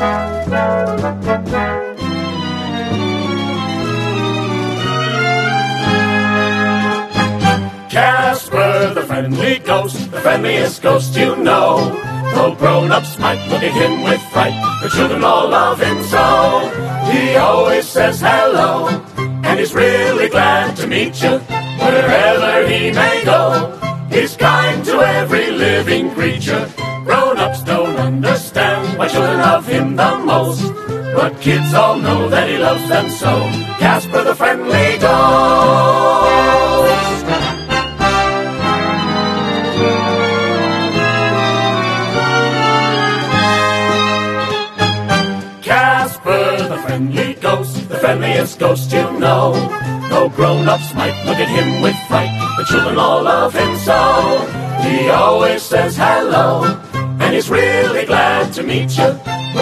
Casper, the friendly ghost, the friendliest ghost you know. Though grown-ups might look at him with fright, the children all love him so. He always says hello, and he's really glad to meet you, wherever he may go. He's kind to every living creature. Grown-ups don't understand why children love him the most, but kids all know that he loves them so. Casper the friendly ghost. Casper the friendly ghost, the friendliest ghost you know. Though grown-ups might look at him with fright, the children all love him so. He always says hello, and he's really glad to meet you,